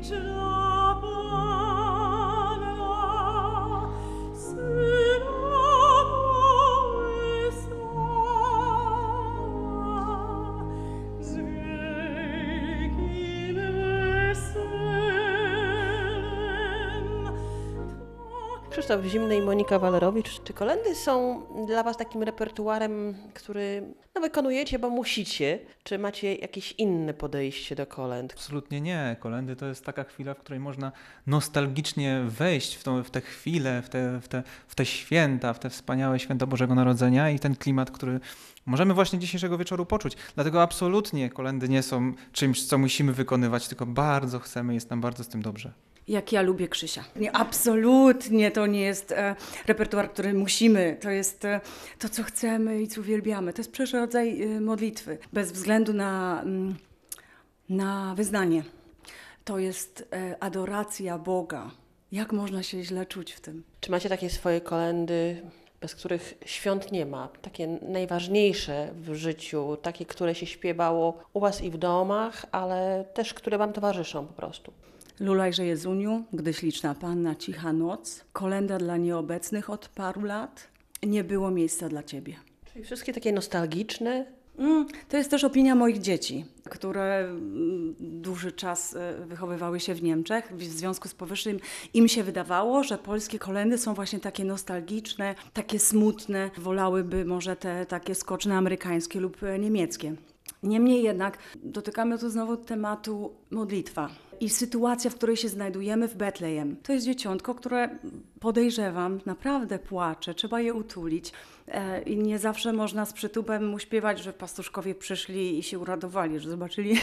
Krzysztof Zimny i Monika Walerowicz. Czy kolędy są dla Was takim repertuarem, który wykonujecie, bo musicie? Czy macie jakieś inne podejście do kolęd? Absolutnie nie. Kolędy to jest taka chwila, w której można nostalgicznie wejść w tę chwilę, w te święta, w te wspaniałe święta Bożego Narodzenia i ten klimat, który możemy właśnie dzisiejszego wieczoru poczuć. Dlatego absolutnie kolędy nie są czymś, co musimy wykonywać, tylko bardzo chcemy, jest nam bardzo z tym dobrze. Jak ja lubię Krzysia. Nie, absolutnie to nie jest repertuar, który musimy. To jest to, co chcemy i co uwielbiamy. To jest przecież rodzaj modlitwy, bez względu na wyznanie. To jest adoracja Boga. Jak można się źle czuć w tym? Czy macie takie swoje kolędy, bez których świąt nie ma? Takie najważniejsze w życiu, takie, które się śpiewało u Was i w domach, ale też które Wam towarzyszą po prostu? Lulajże Jezuniu, gdy śliczna panna, cicha noc, kolenda dla nieobecnych od paru lat, nie było miejsca dla Ciebie. Czyli wszystkie takie nostalgiczne? To jest też opinia moich dzieci, które dłuży czas wychowywały się w Niemczech. W związku z powyższym im się wydawało, że polskie kolędy są właśnie takie nostalgiczne, takie smutne. Wolałyby może te takie skoczne amerykańskie lub niemieckie. Niemniej jednak dotykamy tu znowu tematu modlitwa i sytuacja, w której się znajdujemy w Betlejem. To jest dzieciątko, które podejrzewam, naprawdę płacze, trzeba je utulić i nie zawsze można z przytupem mu śpiewać, że pastuszkowie przyszli i się uradowali, że zobaczyli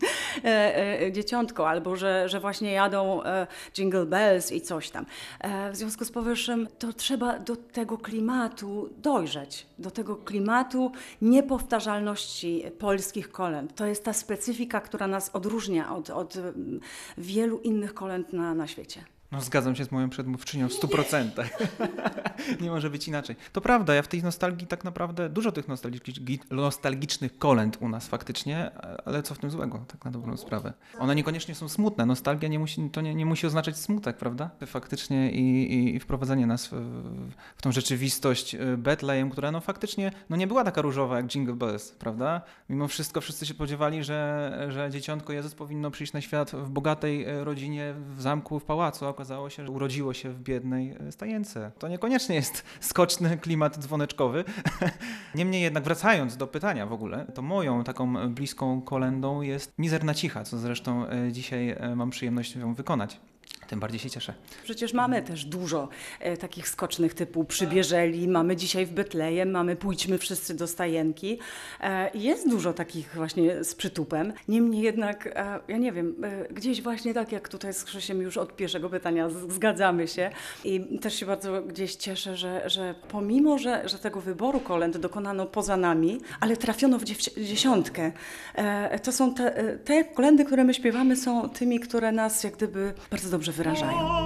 dzieciątko albo że właśnie jadą Jingle Bells i coś tam. W związku z powyższym to trzeba do tego klimatu dojrzeć, do tego klimatu niepowtarzalności polskich kolęd. To jest ta specyfika, która nas odróżnia od wielu innych kolęd na świecie. No, zgadzam się z moją przedmówczynią w 100%. Nie może być inaczej. To prawda, ja w tej nostalgii tak naprawdę, dużo tych nostalgicznych kolęd u nas faktycznie, ale co w tym złego, tak na dobrą sprawę. One niekoniecznie są smutne. Nostalgia nie musi oznaczać smutek, prawda? Faktycznie i wprowadzenie nas w tą rzeczywistość Betlejem, która faktycznie nie była taka różowa jak Jingle Bells, prawda? Mimo wszystko wszyscy się spodziewali, że dzieciątko Jezus powinno przyjść na świat w bogatej rodzinie, w zamku, w pałacu. Okazało się, że urodziło się w biednej stajence. To niekoniecznie jest skoczny klimat dzwoneczkowy. Niemniej jednak wracając do pytania w ogóle, to moją taką bliską kolędą jest Mizerna Cicha, co zresztą dzisiaj mam przyjemność ją wykonać. Tym bardziej się cieszę. Przecież mamy też dużo takich skocznych typu Przybierzeli, mamy dzisiaj w Betlejem, mamy Pójdźmy wszyscy do stajenki. Jest dużo takich właśnie z przytupem. Niemniej jednak, ja nie wiem, gdzieś właśnie tak jak tutaj z Krzysiem już od pierwszego pytania zgadzamy się i też się bardzo gdzieś cieszę, że pomimo, że tego wyboru kolęd dokonano poza nami, ale trafiono w dziesiątkę. To są te kolędy, które my śpiewamy, są tymi, które nas jak gdyby bardzo dobrze wyrażają.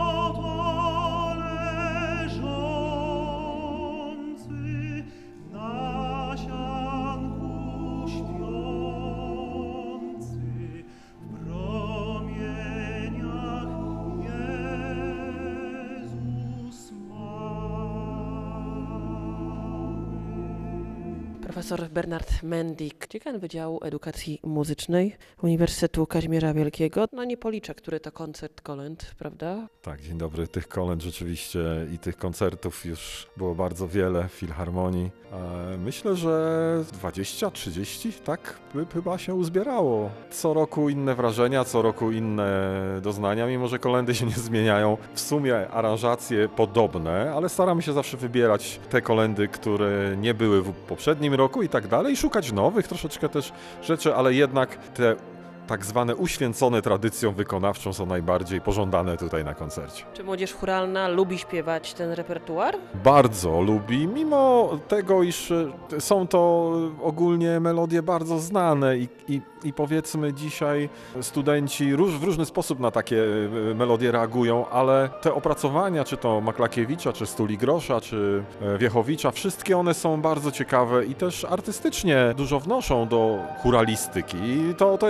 Profesor Bernard Mendik, dziekan Wydziału Edukacji Muzycznej Uniwersytetu Kazimierza Wielkiego. Nie policzę, który to koncert kolęd, prawda? Tak, dzień dobry. Tych kolęd rzeczywiście i tych koncertów już było bardzo wiele w Filharmonii. Myślę, że 20-30, tak by chyba się uzbierało. Co roku inne wrażenia, co roku inne doznania, mimo że kolędy się nie zmieniają. W sumie aranżacje podobne, ale staramy się zawsze wybierać te kolędy, które nie były w poprzednim roku i tak dalej, i szukać nowych troszeczkę też rzeczy, ale jednak te tak zwane uświęcone tradycją wykonawczą są najbardziej pożądane tutaj na koncercie. Czy młodzież chóralna lubi śpiewać ten repertuar? Bardzo lubi, mimo tego, iż są to ogólnie melodie bardzo znane i powiedzmy dzisiaj studenci w różny sposób na takie melodie reagują, ale te opracowania, czy to Maklakiewicza, czy Stuli-Grosza, czy Wiechowicza, wszystkie one są bardzo ciekawe i też artystycznie dużo wnoszą do chóralistyki i to jest bardzo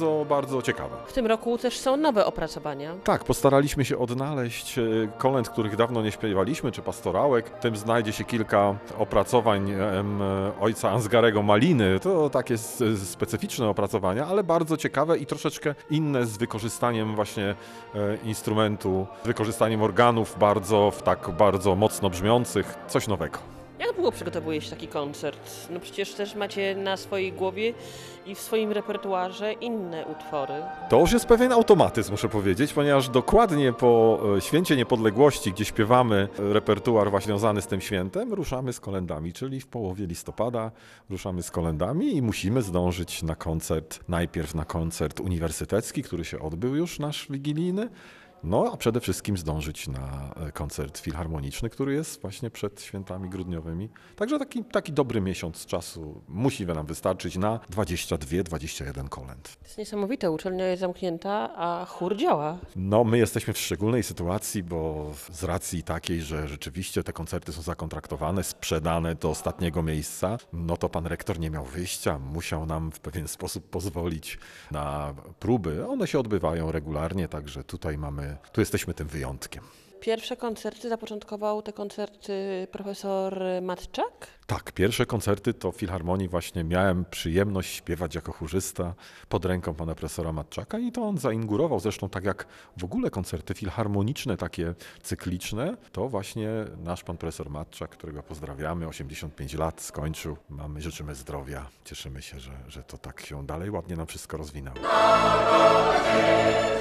bardzo, bardzo ciekawe. W tym roku też są nowe opracowania. Tak, postaraliśmy się odnaleźć kolęd, których dawno nie śpiewaliśmy, czy pastorałek. W tym znajdzie się kilka opracowań ojca Ansgarego Maliny. To takie specyficzne opracowania, ale bardzo ciekawe i troszeczkę inne z wykorzystaniem właśnie instrumentu, z wykorzystaniem organów bardzo mocno brzmiących. Coś nowego. Jak długo przygotowuje się taki koncert? No przecież też macie na swojej głowie i w swoim repertuarze inne utwory. To już jest pewien automatyzm, muszę powiedzieć, ponieważ dokładnie po Święcie Niepodległości, gdzie śpiewamy repertuar właśnie związany z tym świętem, ruszamy z kolędami, czyli w połowie listopada ruszamy z kolędami i musimy zdążyć na koncert, najpierw na koncert uniwersytecki, który się odbył już, nasz wigilijny, no a przede wszystkim zdążyć na koncert filharmoniczny, który jest właśnie przed świętami grudniowymi. Także taki dobry miesiąc czasu musi nam wystarczyć na 22-21 kolęd. To jest niesamowite, uczelnia jest zamknięta, a chór działa. No, my jesteśmy w szczególnej sytuacji, bo z racji takiej, że rzeczywiście te koncerty są zakontraktowane, sprzedane do ostatniego miejsca, no to pan rektor nie miał wyjścia, musiał nam w pewien sposób pozwolić na próby. One się odbywają regularnie, także tu jesteśmy tym wyjątkiem. Pierwsze koncerty zapoczątkował te koncerty profesor Matczak? Tak, pierwsze koncerty to w Filharmonii właśnie miałem przyjemność śpiewać jako chórzysta pod ręką pana profesora Matczaka i to on zainaugurował, zresztą tak jak w ogóle koncerty filharmoniczne, takie cykliczne, to właśnie nasz pan profesor Matczak, którego pozdrawiamy, 85 lat skończył, życzymy zdrowia, cieszymy się, że to tak się dalej ładnie nam wszystko rozwinęło.